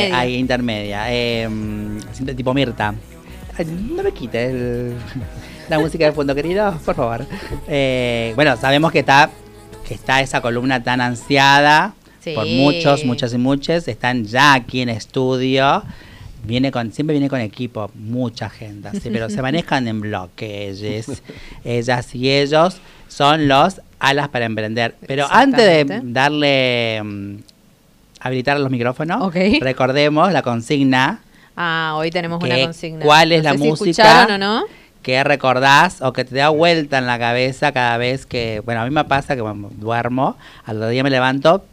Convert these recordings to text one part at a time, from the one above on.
Intermedia. Ahí, intermedia. Tipo Mirta. Ay, no me quites la música de fondo, querido, por favor. Bueno, sabemos que está esa columna tan ansiada por muchos, muchas y muchas. Están ya aquí en estudio. Siempre viene con equipo, mucha gente, ¿sí? Pero se manejan en bloque. Ellas y ellos son los alas para emprender. Pero antes de darle habilitar los micrófonos, recordemos la consigna. Hoy tenemos una consigna. ¿Cuál es la música? ¿Escucharon o no? Que recordás o que te da vuelta en la cabeza cada vez que... Bueno, a mí me pasa que cuando duermo, al otro día me levanto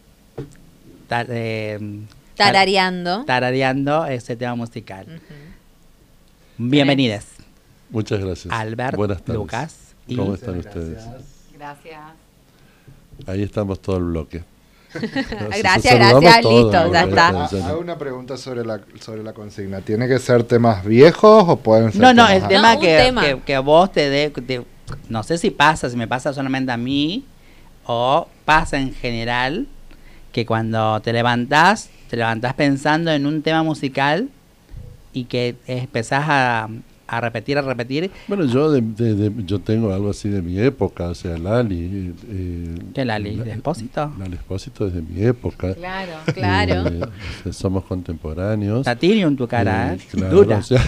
tarareando ese tema musical. Bienvenidas. Muchas gracias. Albert, buenas tardes. Lucas. ¿Cómo están ustedes? Gracias. Ahí estamos todo el bloque. Gracias, listo, ya está. Hago una pregunta sobre la consigna. ¿Tiene que ser temas viejos o pueden ser No, el tema que a vos te dé... No sé si me pasa solamente a mí o pasa en general, que cuando te levantás pensando en un tema musical y que empezás a repetir. Bueno, yo tengo algo así de mi época, o sea, Lali. ¿Qué Lali? ¿De Espósito? Lali Espósito es de mi época. Claro. O sea, somos contemporáneos. Satirium tu cara, claro, dura. O sea,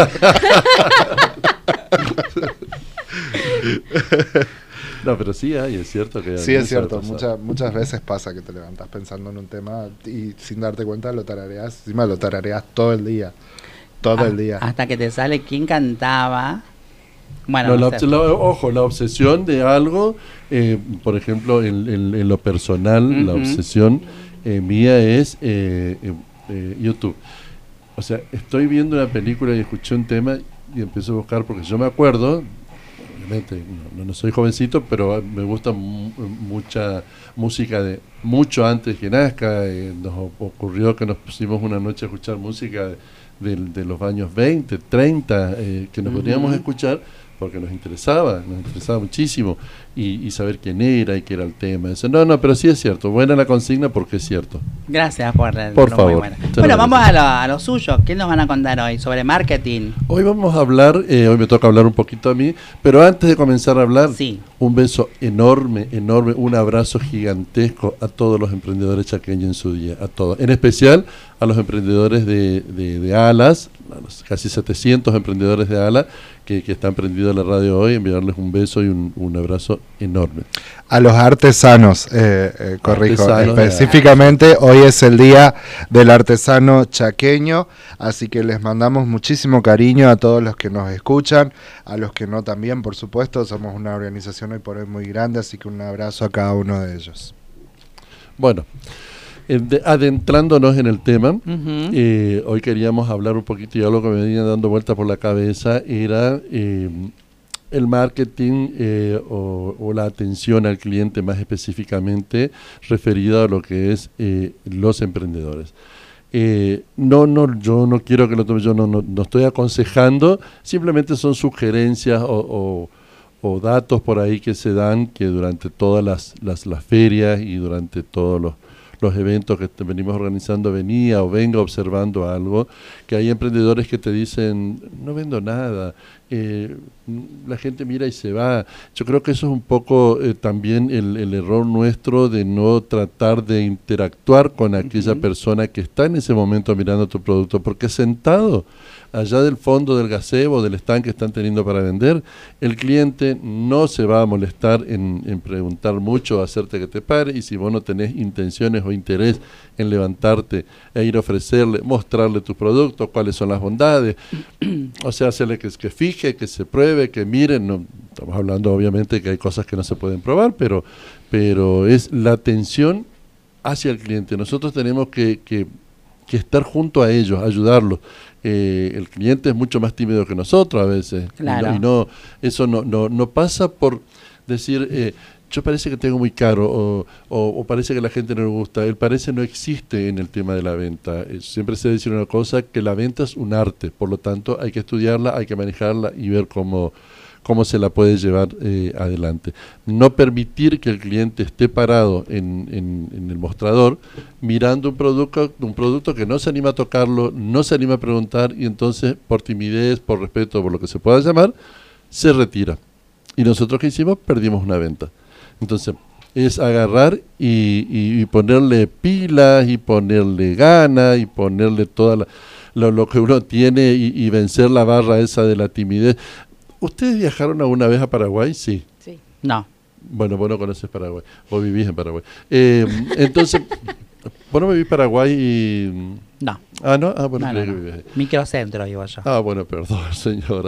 no, pero sí hay, es cierto que... Sí, es cierto. Muchas veces pasa que te levantas pensando en un tema y sin darte cuenta lo tarareas. Encima lo tarareas todo el día. Todo el día. Hasta que te sale quién cantaba. Bueno, ojo, la obsesión de algo, por ejemplo, en lo personal, la obsesión mía es YouTube. O sea, estoy viendo una película y escuché un tema y empiezo a buscar, porque yo me acuerdo, obviamente no soy jovencito, pero me gusta mucha música de mucho antes que nazca. Nos ocurrió que nos pusimos una noche a escuchar música de los años 20, 30, que nos podíamos escuchar porque nos interesaba muchísimo y saber quién era y qué era el tema. Eso, pero sí es cierto, buena la consigna porque es cierto. Gracias por favor. Bueno, vamos a lo suyo. ¿Qué nos van a contar hoy sobre marketing? Hoy vamos a hablar, hoy me toca hablar un poquito a mí, pero antes de comenzar a hablar, un beso enorme, un abrazo gigantesco a todos los emprendedores chaqueños en su día, a todos, en especial a los emprendedores de Alas, a los casi 700 emprendedores de Alas que están prendidos a la radio hoy, enviarles un beso y un abrazo enorme. A los artesanos, corrijo, específicamente hoy es el día del artesano chaqueño, así que les mandamos muchísimo cariño a todos los que nos escuchan, a los que no también, por supuesto, somos una organización hoy por hoy muy grande, así que un abrazo a cada uno de ellos. Bueno, adentrándonos en el tema, hoy queríamos hablar un poquito, y algo que me venía dando vuelta por la cabeza era el marketing o la atención al cliente, más específicamente referido a lo que es los emprendedores. Yo no quiero que lo tome, yo no estoy aconsejando, simplemente son sugerencias o datos por ahí que se dan, que durante todas las ferias y durante todos los eventos que venimos organizando venga observando algo, que hay emprendedores que te dicen, no vendo nada, la gente mira y se va. Yo creo que eso es un poco también el error nuestro de no tratar de interactuar con aquella persona que está en ese momento mirando tu producto, porque sentado allá del fondo del gazebo, del stand que están teniendo para vender, el cliente no se va a molestar en preguntar mucho, hacerte que te pare, y si vos no tenés intenciones o interés en levantarte e ir a ofrecerle, mostrarle tu producto, cuáles son las bondades, o sea, hacerle que fije, que se pruebe, que miren, no estamos hablando obviamente que hay cosas que no se pueden probar, pero es la atención hacia el cliente. Nosotros tenemos que estar junto a ellos, ayudarlos. El cliente es mucho más tímido que nosotros a veces, claro. Eso no pasa por decir yo parece que tengo muy caro o parece que a la gente no le gusta. El parece no existe en el tema de la venta. Siempre se dice una cosa, que la venta es un arte, por lo tanto hay que estudiarla, hay que manejarla y ver cómo cómo se la puede llevar adelante. No permitir que el cliente esté parado en el mostrador mirando un producto que no se anima a tocarlo, no se anima a preguntar y entonces por timidez, por respeto, por lo que se pueda llamar, se retira. Y nosotros, ¿qué hicimos? Perdimos una venta. Entonces, es agarrar y ponerle pilas y ponerle ganas y ponerle toda lo que uno tiene y vencer la barra esa de la timidez. ¿Ustedes viajaron alguna vez a Paraguay? Sí. Sí. No. Bueno, vos no conoces Paraguay, vos vivís en Paraguay. Entonces, vos no vivís en Paraguay y... No. Ah, ¿no? Ah, bueno, No, creí no, que no. vivís ahí. Microcentro vivo yo. Ah, bueno, perdón, señora.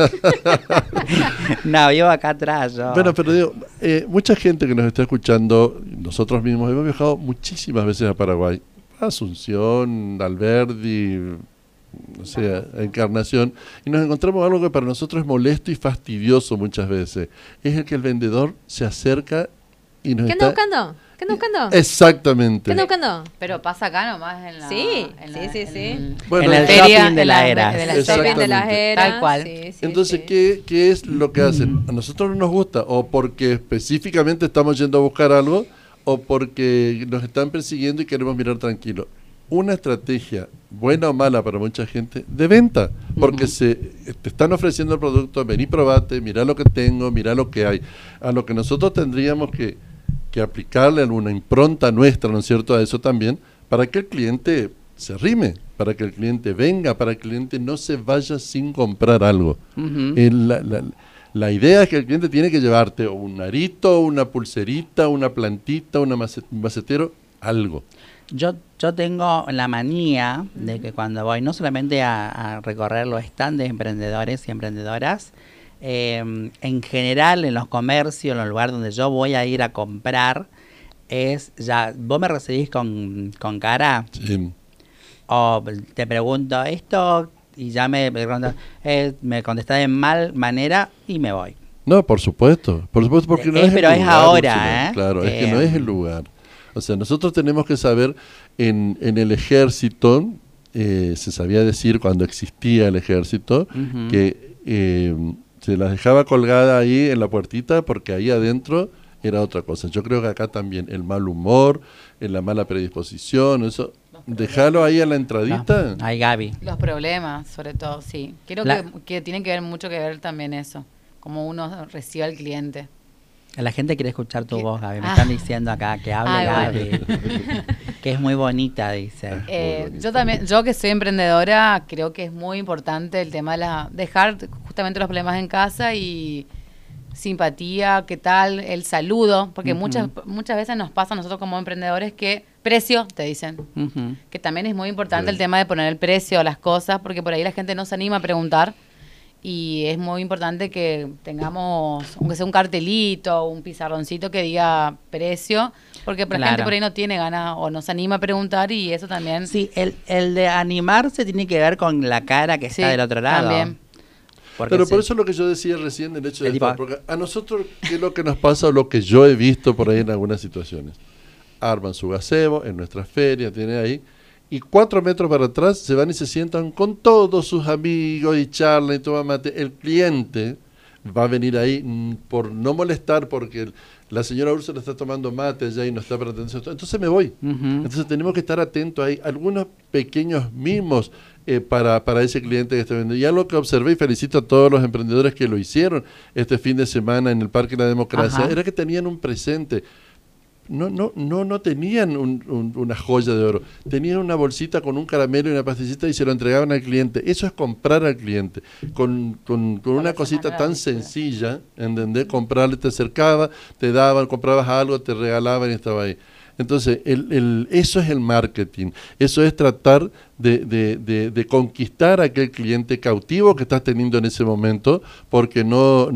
No, vivo acá atrás yo. Bueno, pero digo, mucha gente que nos está escuchando, nosotros mismos hemos viajado muchísimas veces a Paraguay. A Asunción, Alberdi, o sea, a Encarnación, y nos encontramos algo que para nosotros es molesto y fastidioso muchas veces. Es el que el vendedor se acerca y nos ¿Qué está... anda buscando? ¿Qué anda buscando? Exactamente. ¿Qué anda buscando? Pero pasa acá nomás en la... Sí, en sí, la- sí, en sí. el- Bueno, en el feria, shopping de en la la- era. de la- El shopping de las Exactamente. eras. Tal cual. Sí, sí, Entonces, sí. ¿qué es lo que hacen? A nosotros no nos gusta, o porque específicamente estamos yendo a buscar algo, o porque nos están persiguiendo y queremos mirar tranquilo. Una estrategia, buena o mala para mucha gente, de venta, porque te están ofreciendo el producto, vení, probate, mirá lo que tengo, mirá lo que hay. A lo que nosotros tendríamos que aplicarle alguna impronta nuestra, ¿no es cierto?, a eso también, para que el cliente se rime, para que el cliente venga, para que el cliente no se vaya sin comprar algo. La idea es que el cliente tiene que llevarte un arito, una pulserita, una plantita, un macetero, algo. Yo tengo la manía de que cuando voy no solamente a recorrer los stands de emprendedores y emprendedoras, en general en los comercios, en los lugares donde yo voy a ir a comprar, es ya, vos me recibís con cara Sí. o te pregunto esto y ya me contestás de mal manera y me voy. No, por supuesto, porque no es Pero el es lugar, ahora, Úrsula. ¿eh? Claro, es que no es el lugar. O sea, nosotros tenemos que saber, en el ejército, se sabía decir cuando existía el ejército, Ujú. que se las dejaba colgada ahí en la puertita porque ahí adentro era otra cosa. Yo creo que acá también el mal humor, la mala predisposición, eso, déjalo ahí a la entradita. Ay, Gaby. Los problemas, sobre todo, sí. Creo que tiene que ver mucho que ver también eso, cómo uno recibe al cliente. La gente quiere escuchar tu voz, Gaby. Me Ah. están diciendo acá que hable Ay, Gaby. Que es muy bonita, dice. Yo también, yo que soy emprendedora, creo que es muy importante el tema de dejar justamente los problemas en casa y simpatía, qué tal, el saludo, porque muchas veces nos pasa a nosotros como emprendedores que precio, te dicen, Ujú. que también es muy importante Sí. el tema de poner el precio a las cosas, porque por ahí la gente no se anima a preguntar y es muy importante que tengamos, aunque sea un cartelito, un pizarroncito que diga precio, porque la Claro. gente por ahí no tiene ganas o no se anima a preguntar y eso también... Sí, el de animarse tiene que ver con la cara que Sí, está del otro lado. también. Porque Pero por sí. eso es lo que yo decía recién, el hecho de El tipo- estar, porque a nosotros, ¿qué es lo que nos pasa o lo que yo he visto por ahí en algunas situaciones? Arman su gazebo en nuestras ferias, tienen ahí, y 4 metros para atrás se van y se sientan con todos sus amigos y charlan y toman mate. El cliente va a venir ahí por no molestar, porque la señora Úrsula está tomando mate allá y no está prestando atención. Entonces me voy. Ujú. Entonces tenemos que estar atentos ahí. Algunos pequeños mimos para ese cliente que está vendiendo. Y algo que observé y felicito a todos los emprendedores que lo hicieron este fin de semana en el Parque de la Democracia, Ajá. era que tenían un presente. No tenían una joya de oro. Tenían una bolsita con un caramelo y una pastillita y se lo entregaban al cliente. Eso es comprar al cliente. Con una cosita tan sencilla, ¿entendés? Comprarle, te acercaba, te daban, comprabas algo, te regalaban y estaba ahí. Entonces, eso es el marketing. Eso es tratar de conquistar a aquel cliente cautivo que estás teniendo en ese momento, porque no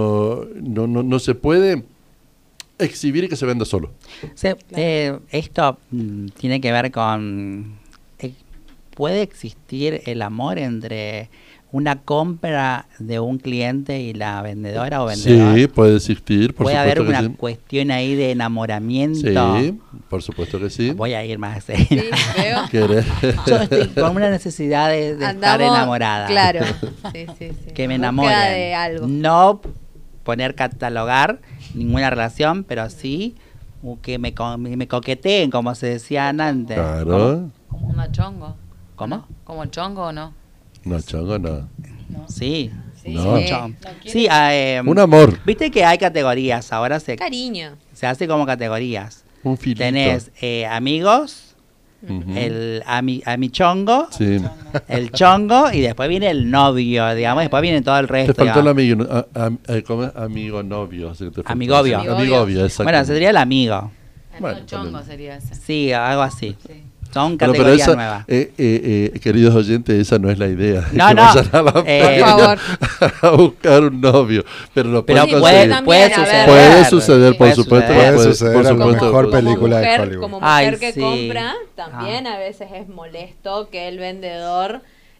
se puede exhibir y que se venda solo. Sí, esto tiene que ver con... ¿puede existir el amor entre una compra de un cliente y la vendedora o vendedor? Sí, puede existir, por ¿Puede supuesto haber que una sí. cuestión ahí de enamoramiento? Sí, por supuesto que sí. Voy a ir más. Sí, veo. ¿Querés? Yo estoy con una necesidad de estar enamorada. Claro. Sí. Que me Búsqueda enamoren. de algo. No poner catalogar ninguna relación, pero sí que me coqueteen, como se decían antes. Claro. Como una chongo. ¿Cómo? ¿Como chongo o no? No, chongo, no. Sí. No. Sí, Un amor. viste que hay categorías, ahora se Cariño. hace como categorías. Un filito. Tenés amigos, Ujú. el amichongo, Sí. el chongo y después viene el novio, digamos, después viene todo el resto. Te faltó el digamos. amigo, ¿cómo es? Amigo novio. Así que te faltó. Amigobio. Amigobio, exacto. Bueno, sería el amigo. Bueno, No, chongo también. sería ese. Sí, algo así. Sí. Son Bueno, pero categorías esa, nuevas. queridos oyentes, esa no es la idea. No, que no, vayan a la por página favor. a buscar un novio. Pero lo Pero pueden puede, conseguir. puede también, a suceder. ver. Puede suceder, por Puede supuesto. suceder. Puede suceder por a la supuesto. mejor Puede- película de mujer, Hollywood. como mujer Ay, que sí. compra, también a veces es molesto que el vendedor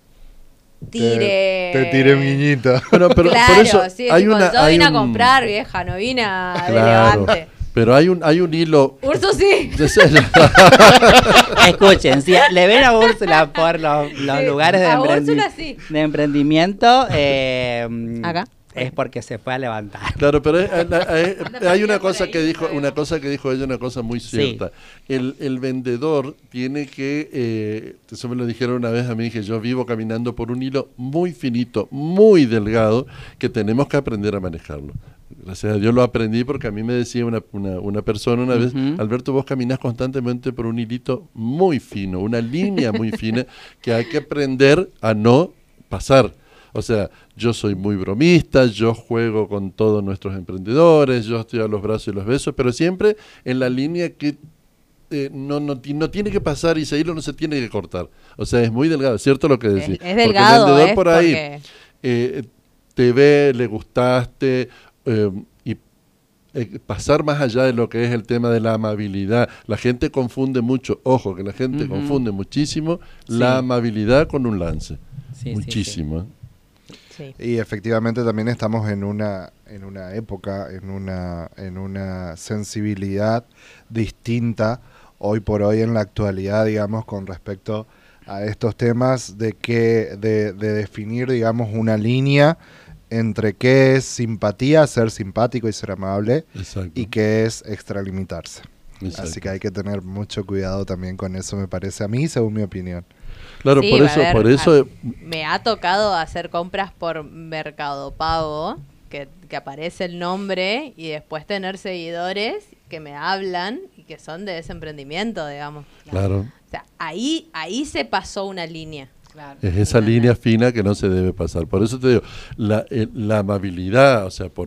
tire... Te tire miñito. Bueno, pero claro, por eso sí, hay tipo, una. yo hay vine a un- comprar, vieja, no vine a de Claro, levante. pero hay un hilo. Urso sí. Escuchen, si le ven a Úrsula por los Sí, lugares a Úrsula sí. de emprendimiento, Acá. es porque se fue a levantar. Claro, pero hay una por cosa ahí, que dijo, sabemos. una cosa que dijo ella, una cosa muy Sí. cierta. El vendedor tiene que, eso me lo dijeron una vez a mí, que yo vivo caminando por un hilo muy finito, muy delgado, que tenemos que aprender a manejarlo. Gracias a Dios lo aprendí porque a mí me decía una persona una vez, Ujú. Alberto, vos caminás constantemente por un hilito muy fino, una línea muy fina que hay que aprender a no pasar. O sea, yo soy muy bromista, yo juego con todos nuestros emprendedores, yo estoy a los brazos y los besos, pero siempre en la línea que no tiene que pasar y ese hilo no se tiene que cortar. O sea, es muy delgado, ¿cierto lo que decís? Es delgado, porque el vendedor por ahí porque... te ve, le gustaste y pasar más allá de lo que es el tema de la amabilidad. La gente confunde mucho, ojo, que la gente Ujú. confunde muchísimo Sí. la amabilidad con un lance. Sí, sí, Muchísimo. ¿eh? Sí. Y efectivamente también estamos en una época, en una sensibilidad distinta hoy por hoy en la actualidad, digamos, con respecto a estos temas de definir, digamos, una línea entre qué es simpatía, ser simpático y ser amable, Exacto. y qué es extralimitarse. Exacto. Así que hay que tener mucho cuidado también con eso, me parece a mí, según mi opinión. Claro, Sí, por a eso, ver, por eso, me ha tocado hacer compras por Mercado Pago, que aparece el nombre y después tener seguidores que me hablan y que son de ese emprendimiento, digamos. claro, O sea, ahí se pasó una línea. Claro. es esa línea fina que no se debe pasar. Por eso te digo, la amabilidad, o sea, por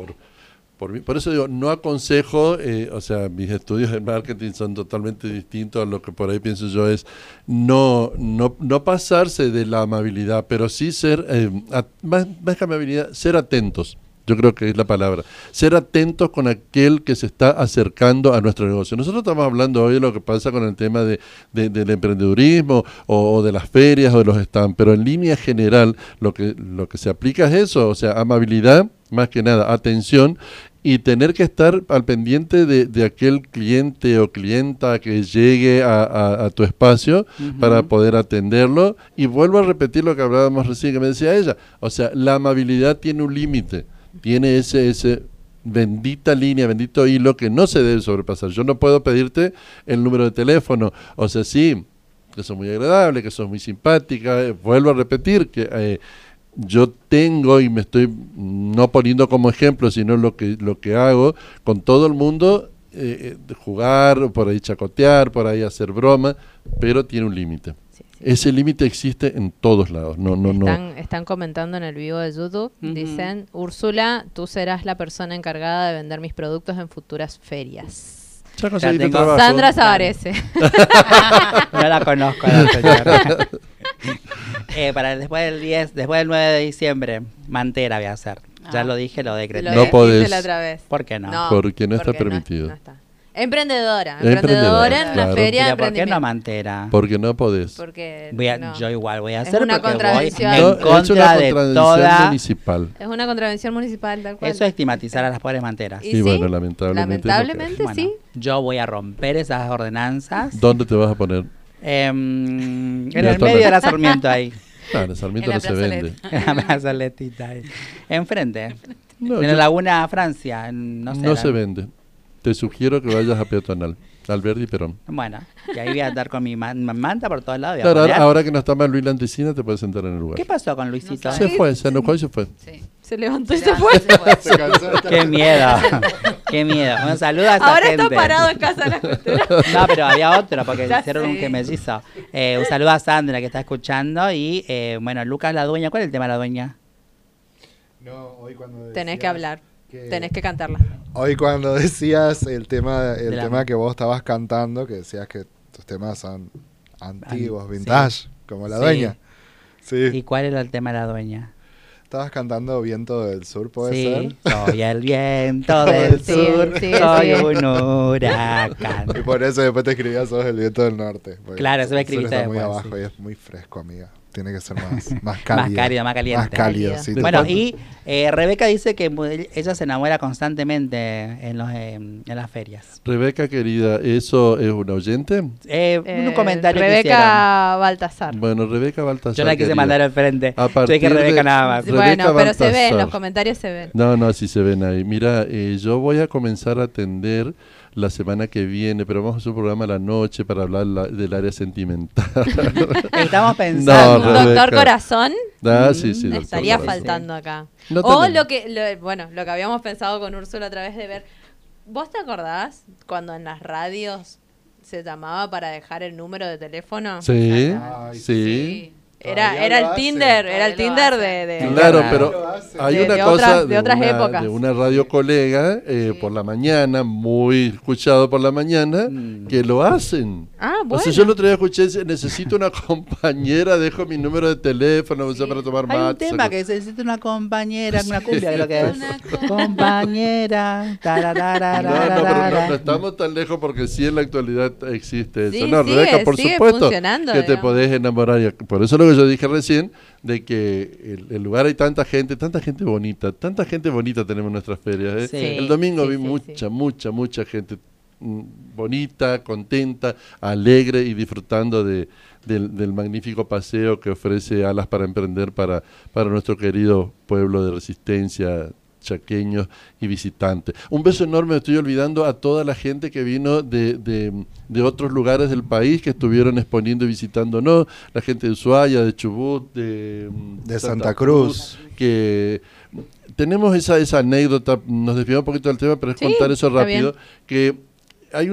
eso digo, no aconsejo, o sea, mis estudios de marketing son totalmente distintos a lo que por ahí pienso yo es no pasarse de la amabilidad, pero sí ser, más que amabilidad, ser atentos. Yo creo que es la palabra. Ser atentos con aquel que se está acercando a nuestro negocio. Nosotros estamos hablando hoy de lo que pasa con el tema del emprendedurismo o de las ferias o de los stands, pero en línea general lo que se aplica es eso, o sea, amabilidad, más que nada, atención y tener que estar al pendiente de aquel cliente o clienta que llegue a tu espacio Ujú. para poder atenderlo. Y vuelvo a repetir lo que hablábamos recién, que me decía ella, o sea, la amabilidad tiene un límite. Tiene ese bendita línea, bendito hilo que no se debe sobrepasar. Yo no puedo pedirte el número de teléfono. O sea, sí, que sos muy agradable, que sos muy simpática. Vuelvo a repetir que yo tengo, y me estoy no poniendo como ejemplo, sino lo que hago con todo el mundo, de jugar, por ahí chacotear, por ahí hacer broma, pero tiene un límite. Sí, sí. Ese límite existe en todos lados. No. Están comentando en el vivo de YouTube, Ujú. dicen, Úrsula, tú serás la persona encargada de vender mis productos en futuras ferias. Ya conseguiste tengo. trabajo. Sandra Sabarese. No la conozco a la señora. Para después del 9 de diciembre, Mantera voy a hacer. Ya Ah. lo dije, lo decreté. No podés. La otra vez. ¿Por qué no? Porque no está porque permitido. está. Emprendedora en Emprendedora, una claro. feria de ¿Pero por qué no emprendimiento. mantera? Porque no podés. Porque no. Yo igual voy a Es hacer una porque voy contradicción. en No, es contra una de contradicción toda... municipal. Es una contravención municipal, tal cual. Eso es estigmatizar a las pobres manteras. Y bueno, lamentablemente es lo que lamentablemente Bueno, sí. yo voy a romper esas ordenanzas ¿Dónde te vas a poner? en Mira, el medio de la Sarmiento ahí. Claro, en Sarmiento En la no se vende. En la plazoletita ahí. Enfrente. No, En la yo- Laguna Francia. No sé. no se vende. Te sugiero que vayas a Peatonal, Alberdi y Perón. Bueno, y ahí voy a andar con mi manta por todos lados. voy a Claro, poner. ahora que no está más Luis Lanticina, te puedes sentar en el lugar. ¿Qué pasó con Luisito? No Se sé. fue, se enojó y se fue. Sí. Se levantó y Se se levantó fue. y se fue. Qué miedo. Qué miedo. Un saludo a esa Ahora gente. está parado en Casa de la Cultura. No, pero había otro porque Ya hicieron un sé. gemellizo. Un saludo a Sandra que está escuchando y bueno, Lucas la dueña. ¿Cuál es el tema de la dueña? No, hoy cuando Tenés que decías hablar. que- Tenés que cantarla. Hoy cuando decías el tema De la- que vos estabas cantando, que decías que tus temas son antiguos, Sí. vintage, como la Sí. dueña. Sí. ¿Y cuál era el tema de la dueña? Estabas cantando Viento del Sur, ¿puede Sí, ser? soy el viento del Sí, sur, sí, soy sí. un huracán. Y por eso después te escribías Sos el Viento del Norte. porque Claro, eso me el sur escribiste está muy después, abajo sí. y es muy fresco, amiga. Tiene que ser más cálido. Más cálido, más caliente. Más cálido, Cálido. sí. Bueno, ¿Cuánto? y Rebeca dice que ella se enamora constantemente en las ferias. Rebeca, querida, ¿eso es un oyente? Un comentario que hicieron. Rebeca Baltasar. Bueno, Rebeca Baltasar. Yo la quise querida. mandar al frente. A Yo partir dije Rebeca de- nada más. Rebeca Bueno, pero se ven, Baltasar. los comentarios se ven. No, sí se ven ahí. Mira, yo voy a comenzar a atender la semana que viene, pero vamos a hacer un programa a la noche para hablar del área sentimental. Estamos pensando. No, Rebeca. Doctor Corazón Sí, doctor estaría Corazón. faltando acá. No O tenemos. lo que habíamos pensado con Úrsula a través de ver. ¿Vos te acordás cuando en las radios se llamaba para dejar el número de teléfono? Sí, Ay, sí. Era Todavía el lo hacen, Tinder, era el todavía lo Tinder hacen. de Claro, Claro. pero hay De- una de cosa otras- de otras épocas. de una radio colega por la mañana, muy escuchado por la mañana, que lo hacen. Ah, O bueno. sea, yo el otro día escuché, necesito una compañera, dejo mi número de teléfono, o sea, para tomar Hay un mate. tema que se necesita una compañera, una cumbia, creo que es. Compañera. No estamos tan lejos porque sí en la actualidad existe eso. Sí, No, sigue- Rebeca, por sigue supuesto funcionando, que te digamos. podés enamorar. Por eso lo que yo dije recién, de que el lugar hay tanta gente bonita tenemos en nuestras ferias. ¿eh? Sí. El domingo Sí, vi sí, mucha gente bonita, contenta, alegre y disfrutando del magnífico paseo que ofrece Alas para Emprender para nuestro querido pueblo de Resistencia, chaqueños y visitantes. Un beso enorme, me estoy olvidando a toda la gente que vino de otros lugares del país que estuvieron exponiendo y visitándonos, la gente de Ushuaia, de Chubut, de Santa Cruz. que tenemos esa anécdota, nos desviamos un poquito del tema, pero es Sí, contar eso está rápido, que hay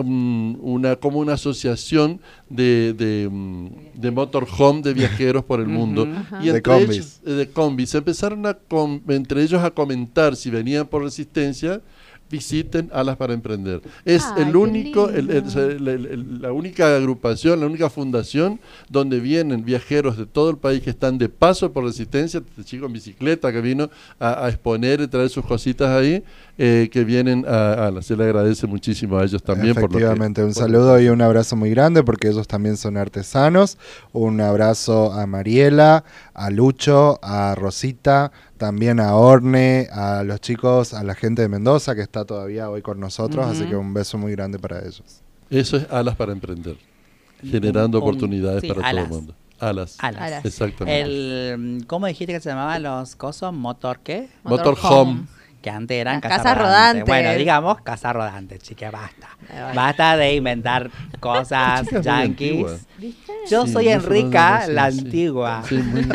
como una asociación de motorhome de viajeros por el mundo. Ajá. Y De entre combis. ellos, de combis. Empezaron entre ellos a comentar si venían por Resistencia, visiten Alas para Emprender. Es Ay, el qué único, lindo. la única agrupación, la única fundación donde vienen viajeros de todo el país que están de paso por Resistencia, este chico en bicicleta que vino a exponer y traer sus cositas ahí, que vienen a Alas. Se le agradece muchísimo a ellos también. Efectivamente, un por- saludo y un abrazo muy grande porque ellos también son artesanos. Un abrazo a Mariela, a Lucho, a Rosita, también a Orne, a los chicos, a la gente de Mendoza que está todavía hoy con nosotros, así que un beso muy grande para ellos. Eso es Alas para Emprender, generando oportunidades sí, para Alas. todo el mundo. Alas. Alas. Exactamente. ¿Cómo dijiste que se llamaban los cosos? ¿Motor qué? Motorhome. Que antes eran Las casas casas rodantes. rodantes. Bueno, digamos casas rodantes, chica, basta. Bueno. Basta de inventar cosas Chica muy yanquis. antigua. Yo Sí, soy no Enrica, fue- sí, la sí. antigua. Sí, muy-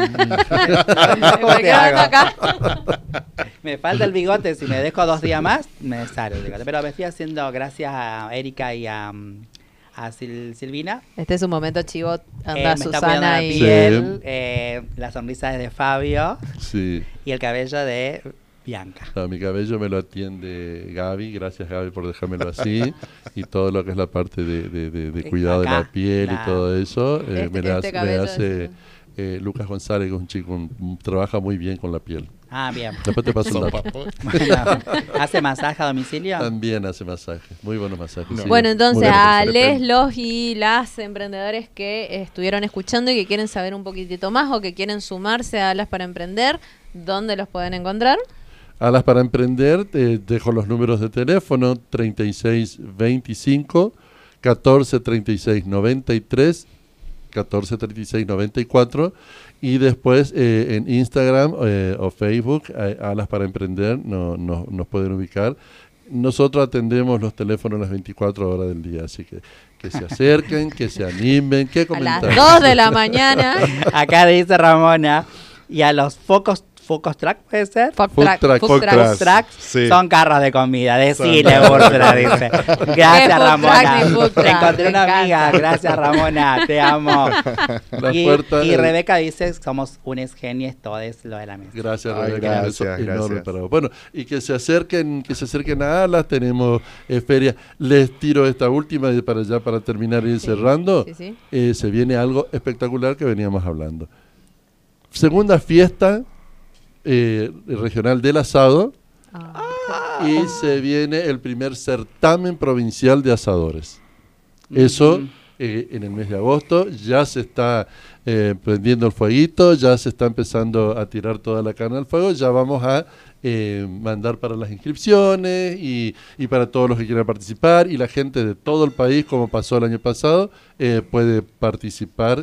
¿Cómo te Me hago? quedo acá. Me falta el bigote, si me dejo 2 días más, me sale el bigote. Pero me estoy haciendo gracias a Erika y a Silvina. Este es un momento chivo. Anda Me está cuidando Susana la y... piel, la sonrisa es de Fabio sí. y el cabello de Bianca. No, mi cabello me lo atiende Gaby, gracias Gaby por dejármelo así, y todo lo que es la parte de cuidado de Acá, la piel y todo eso, Este me cabello hace Lucas González, que es un chico, trabaja muy bien con la piel. Ah, bien. Después te paso un dato. Bueno, ¿hace masaje a domicilio? También hace masajes, muy buenos masajes. No. Sí, Bueno, entonces muy a buenos. los y las emprendedores que estuvieron escuchando y que quieren saber un poquitito más o que quieren sumarse a Alas para Emprender, ¿dónde los pueden encontrar? Alas para Emprender, dejo los números de teléfono 3625 1436 93 143694 y después en Instagram o Facebook Alas para Emprender nos pueden ubicar. Nosotros atendemos los teléfonos las 24 horas del día, así que se acerquen, que se animen, que A comenten. las 2 de la mañana. Acá dice Ramona, y a los focos track, ¿puede ser? Food Food truck, truck, food food truck. truck. Food tracks Sí. son carros de comida, decile, Úrsula, dice. Gracias, food Ramona. truck ni food truck? Te encontré Me una amiga, encanta. gracias, Ramona, te amo. Las Y puertas, Rebeca dice, somos unes genies todos lo de la mesa. Gracias, Ay, Rebeca, gracias, eso es enorme gracias. para vos. Bueno, y que se acerquen a Alas, tenemos feria. Les tiro esta última y para terminar y ir Sí, cerrando. sí. Se viene algo espectacular que veníamos hablando. Segunda fiesta regional del asado y se viene el primer certamen provincial de asadores. Eso en el mes de agosto ya se está prendiendo el fueguito, ya se está empezando a tirar toda la carne al fuego, ya vamos a mandar para las inscripciones y para todos los que quieran participar, y la gente de todo el país, como pasó el año pasado, puede participar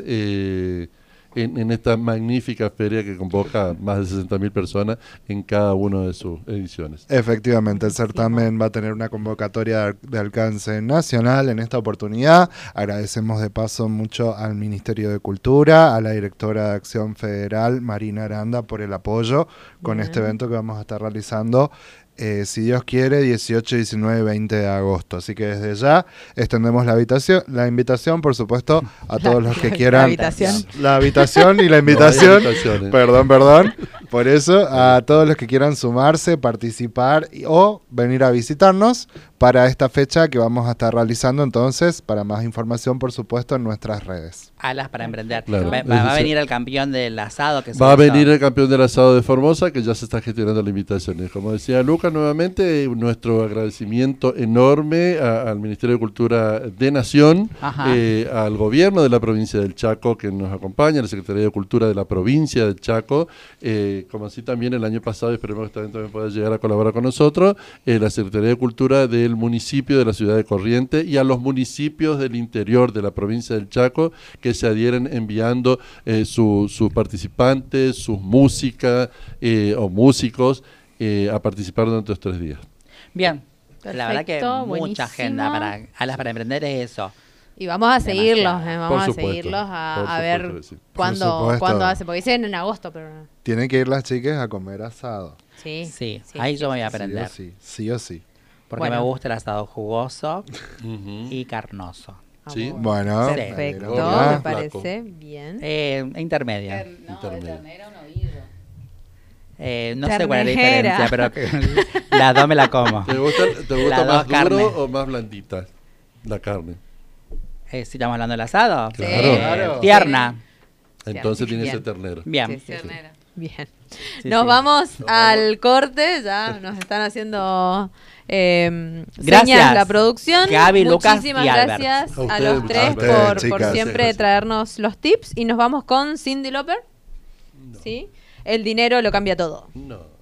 en esta magnífica feria que convoca más de 60.000 personas en cada una de sus ediciones. Efectivamente, el certamen va a tener una convocatoria de alcance nacional en esta oportunidad. Agradecemos de paso mucho al Ministerio de Cultura, a la directora de Acción Federal, Marina Aranda, por el apoyo con este evento que vamos a estar realizando. Si Dios quiere, 18, 19 y 20 de agosto. Así que desde ya extendemos la invitación, por supuesto, a todos los que quieran. La habitación y la invitación. No hay habitaciones. Perdón. Por eso, a todos los que quieran sumarse, participar o venir a visitarnos para esta fecha que vamos a estar realizando. Entonces, para más información, por supuesto, en nuestras redes. Alas para Emprender. Claro. Va a venir el campeón del asado. Que Va a venir el campeón del asado de Formosa, que ya se está gestionando la invitación. Como decía Lucas, nuevamente nuestro agradecimiento enorme al Ministerio de Cultura de Nación, al gobierno de la provincia del Chaco que nos acompaña, a la Secretaría de Cultura de la provincia del Chaco, como así también el año pasado, esperemos que esta vez también pueda llegar a colaborar con nosotros, la Secretaría de Cultura del municipio de la ciudad de Corrientes, y a los municipios del interior de la provincia del Chaco que se adhieren enviando sus participantes, sus músicas o músicos a participar durante los 3 días. Bien, la verdad que Perfecto, mucha buenísimo. agenda para Alas para Emprender es eso. Y vamos a seguirlos, Demasiado. Por vamos a supuesto, seguirlos por a supuesto ver que sí. cuándo hace, porque dicen en agosto, pero Tienen que ir las chicas a comer asado. sí. Sí, ahí yo me voy a aprender. Sí o sí. Porque Bueno. me gusta el asado jugoso Ujú. y carnoso. Sí. Bueno, Perfecto, Flaco. me parece bien. Intermedia. Intermedio. No sé cuál es la Ternera. diferencia, pero las dos me la como. ¿Te gusta Las más dos carnes. duro o más blandita la carne? Si estamos hablando del asado. Sí. Claro. Tierna. Entonces tiene Bien. ese ternero. Bien. Sí, sí, sí. Bien. Sí, Nos sí. vamos al corte, ya nos están haciendo Gracias, señas la producción. Gaby, Lucas Muchísimas y Albert. gracias A a ustedes, los muchas tres gracias. por Chicas. siempre Gracias. traernos los tips, y nos vamos con Cyndi Lauper. ¿Sí? El dinero lo cambia todo. No.